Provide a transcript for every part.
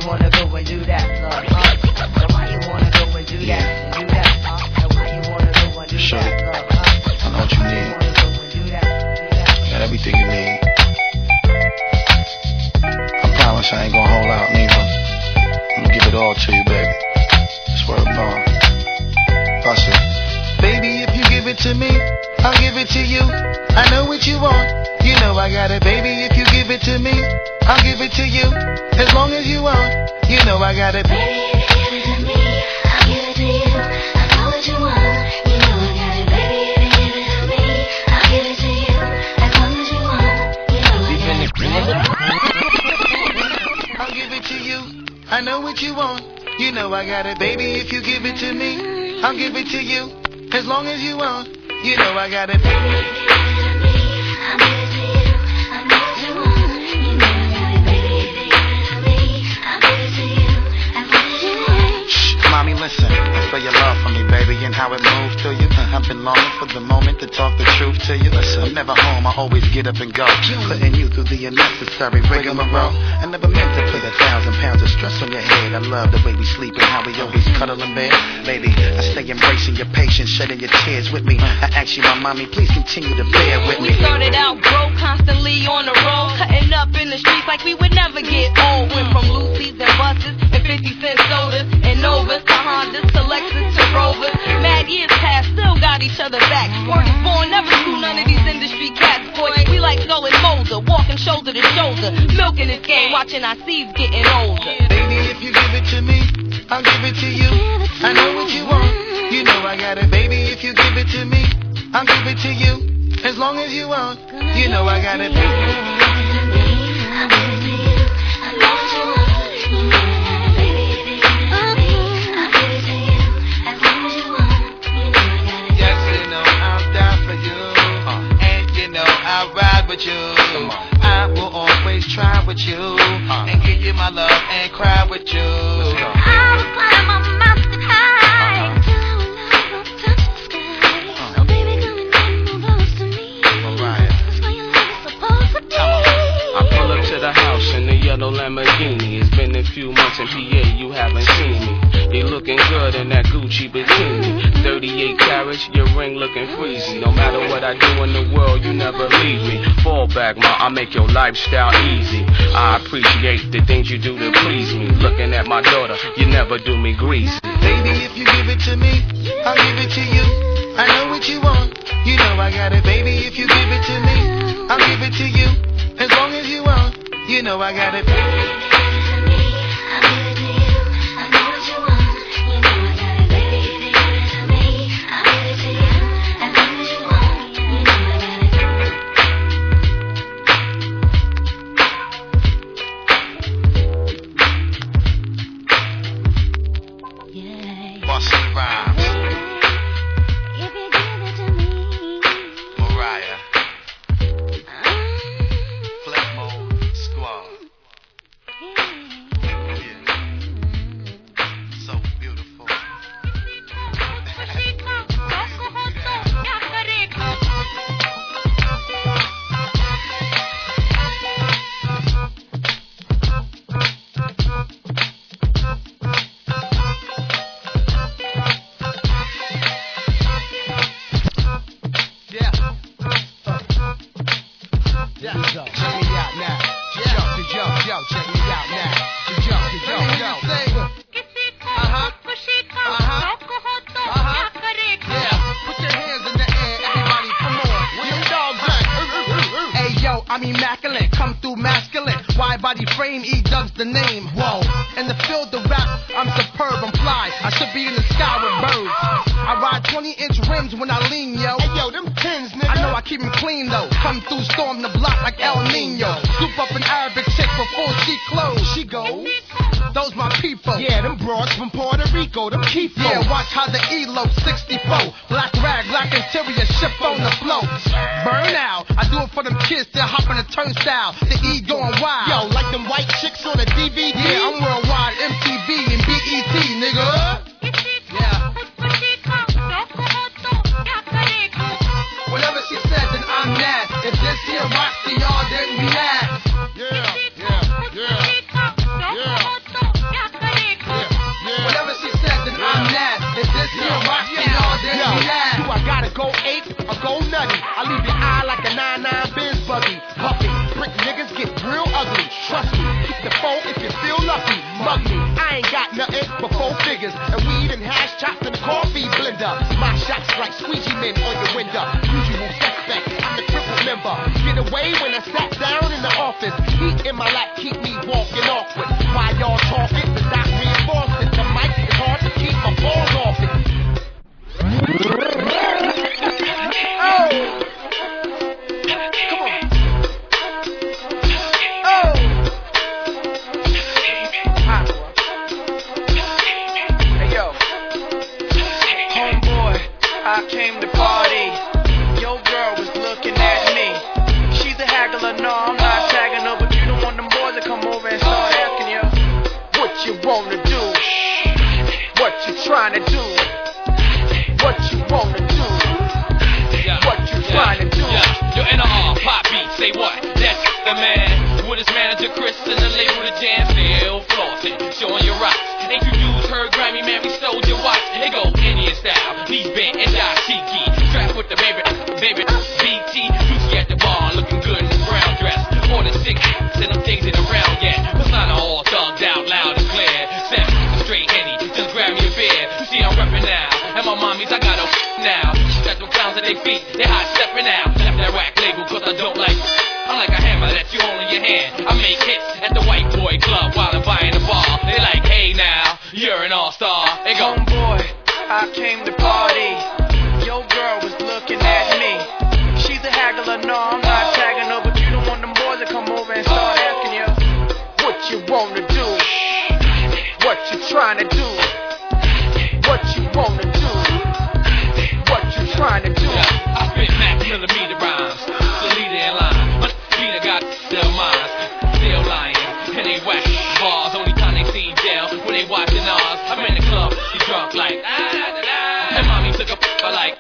wanna go and do that, love, Now why you wanna go and do that, and do that, Now why you wanna go and do that, love, I know what you need. I got everything you need. I promise I ain't gonna hold out neither. I'm gonna give it all to you, baby. Swear to God. Bust it. Baby, if you give it to me, I'll give it to you. I know what you want. You know I got it, baby. If you give it to me, I'll give it to you. As long as you want. You know I got it. Baby, if you give it to me, I'll give it to you. I know what you want. You know I got it, baby. If you give it to me, I'll give it to you. As long as you want. You know I got it. I'll give it to you. I know what you want. You know I got it, baby. If you give it to me, I'll give it to you. As long as you want. You know I got it. Baby, if you give it to me, I'll give it to you. I know what you want. You know I got it, baby. If you give it to me, I'll give it to you. As long as you want. Shh, mommy, listen. For your love for me, baby, and how it moved to you. I've been longing for the moment to talk the truth to you. Listen, I'm never home. I always get up and go. Putting you through the unnecessary rigmarole. I never meant to put 1,000 pounds of stress on your head. I love the way we sleep and how we always cuddle in bed. Baby, I stay embracing your patience, shedding your tears with me. I ask you, my mommy, please continue to bear with me. We started out broke, constantly on the road, cutting up in the streets like we would never get old. Went from Lucy's and buses and 50-cent sodas and Novas to Hondas to Lexus to Rovers. Mad years past, still got each other back. Word is born, never screw none of these industry cats, boy. We like Skull and Mulder, walking shoulder to shoulder, milking this game, watching our seeds getting older. Baby, if you give it to me, I'll give it to you. I know what you want. You know I got it, baby. If you give it to me, I'll give it to you. As long as you want. You know I got it, baby. I'll give it to you. I know what you want. You know I got it, baby. If you give it to me, I'll give it to you. As long as you want. You know I got it. Yes, you know I'm down for you. And you know I'll ride with you. I will always try with you. And give you my love and cry with you. I was climbing my mountain high. Till I went low, don't touch the sky. So baby, come and move close to me. That's why your love is supposed to be. I pull up to the house in the yellow Lamborghini. It's been a few months in PA, you haven't seen me. You looking good in that Gucci bikini. 38 carats, your ring looking freezy. No matter what I do in the world, you never leave me. Fall back, ma, I make your lifestyle easy. I appreciate the things you do to please me. Looking at my daughter, you never do me greasy. Baby, if you give it to me, I'll give it to you. I know what you want. You know I got it, baby. If you give it to me, I'll give it to you. As long as you want. You know I got it, baby. Boston Rhymes. If you give it to me, Mariah. Flip Mode Squad. Yeah. So beautiful. I'm immaculate, come through masculine. Wide body frame, E-Dub's the name. Whoa, in the field of rap, I'm superb, I'm fly. I should be in the sky with birds. I ride 20-inch rims when I lean, yo. Hey, yo, them tins, nigga. I know I keep them clean, though. Come through, storm the block like El Nino. Scoop up an Arabic chick before she close. She goes, those my people. Yeah, them broads from Puerto Rico, them keep Yeah, watch how the E-Lope 64. Black rag, black interior, ship on the float. Burn out, I do it for them kids that hop on the turnstile. The E going wild. Yo, like them white chicks on a DVD. Yeah, I'm worldwide, MTV and BET, nigga. Yeah. Whatever she said, then I'm mad. If this here rocks to y'all, then we mad. Yeah, yeah, yeah, yeah. trust me. Keep the phone if you feel lucky. Mug me, I ain't got nothing but 4 figures. And weed and hash chopped in the coffee blender. My shots like squeegee men on your window. Usual suspect, I'm the crippled member. Get away when I sat down in the office. Heat in my lap keep me walking awkward. While y'all talking, the doc reinforced it. The mic is hard to keep my balls off it. Oh! Come on. Oh! Hey yo. Homeboy, I came to party. Your girl was looking at me. She's a haggler, no, I'm not tagging her, but you don't want them boys to come over and start asking you what you wanna do, what you trying to do, what you wanna do, what you trying to do. Yo, NR, pop beat, say what? That's the man with his manager Chris and the label The Jam, still flossing, showing your rocks. Ain't you dudes heard Grammy, man, we stole your watch. They go Indian style, knees bent and dashiki. Strapped with the baby, BT. Juicy at the bar, looking good in the brown dress. Ordered 6 and them things ain't around yet. Persona all thugged out, loud and clear. 7 straight Henny, just grab me a beer. You see I'm reppin' now, and my mommies, I got a now. Got them clowns at their feet, they hot steppin' out. Left that rack label, cause I don't like. I'm like a hammer that you hold in your hand. I make hits at the white boy club while I'm buying the bar. They like, hey now, you're an all-star. They go, homeboy, I came to party. Your girl was looking at me. She's a haggler, no, I'm not tagging her, but you don't want them boys to come over and start asking you what you wanna do, what you trying to do, what you wanna do, what you trying to do. I spit max millimeter rhymes, the leader in line. My Peter got their minds, still lying, and they whack bars. Only time they see jail when they watching ours. I'm in the club, she drunk like and mommy took a like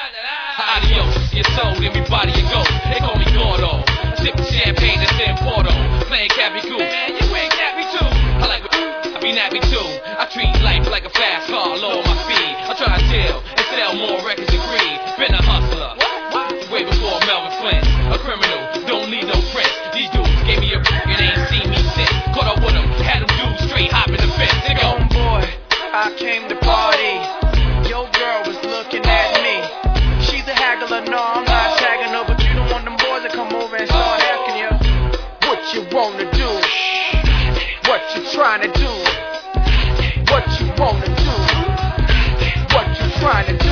adios, your soul, everybody you go. They call me Gordo, sipping champagne that's in Porto, playing Cappy Cool. Man, you ain't Cappy too. I like I be nappy too. I treat life like a fast car, lower my speed. I try to chill and sell more records than greed. Been a hustler, way before Melvin Flint. A criminal, don't need no prints. These dudes gave me a and ain't seen me since. Caught up with them, had them dudes straight hopping the fence. They go, homeboy, I came to party. Your girl was looking at me. She's a haggler, no, I'm not tagging her, but you don't want them boys to come over and start asking you what you wanna do, what you trying to do, what you wanna do, what you trying to do.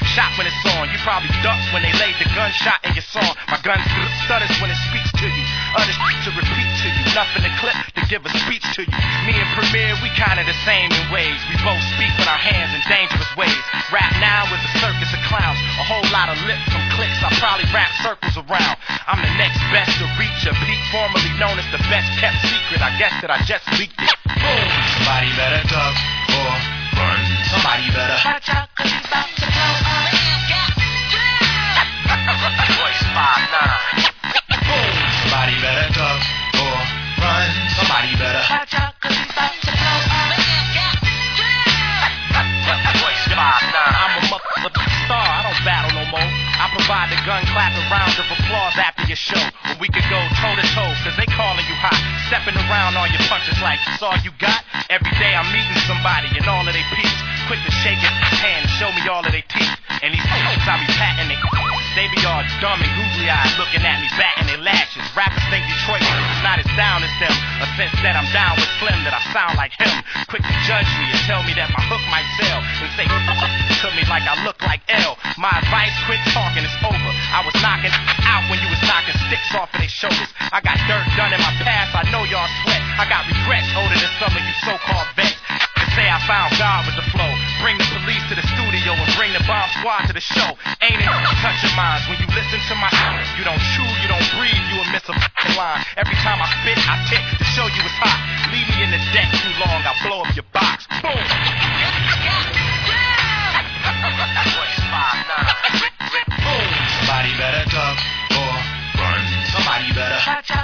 Probably ducks when they laid the gunshot in your song. My gun stutters when it speaks to you. other to repeat to you. Nothing to clip to give a speech to you. Me and Premier, we kinda the same in ways. We both speak with our hands in dangerous ways. Rap now is a circus of clowns, a whole lot of lip from clicks. I probably wrap circles around. I'm the next best to reach a peak, formerly known as the best kept secret. I guess that I just leaked it. Boom! Somebody better duck or run. Somebody better watch out 'cause he's about to blow up. Voice 5'9". Boom! Somebody better duck or run. Somebody better watch out 'cause he's about to blow up. Voice 5'9". I'm a motherfucking star. I don't battle no more. I provide the gun clapping rounds of applause after your show. When we could go toe to toe, 'cause they calling you hot. Stepping around on your punches like it's all you got. Every day I'm meeting somebody and all of their peeps. Quick to shake his hand and show me all of their teeth. And these folks I be patting it. They be all dumb and googly eyed looking at me, batting their lashes. Rappers think Detroit is not as down as them. A sense that I'm down with Slim, that I sound like him. Quick to judge me and tell me that my hook might sell. And say to me like I look like L. My advice, quit talking, it's over. I was knocking out when you was knocking sticks off of their shoulders. I got dirt done in my past, I know y'all sweat. I got regrets older than some of you so-called vets. They say I found God with the flow. Bring the police to the studio and bring the bomb squad to the show. Ain't it touching minds when you listen to my shit? You don't chew, you don't breathe, you will miss a f***ing line. Every time I spit, I tick to show you it's hot. Leave me in the deck too long, I'll blow up your box. Boom! Voice 5'9". Boom! Somebody better duck or run. Somebody better watch out.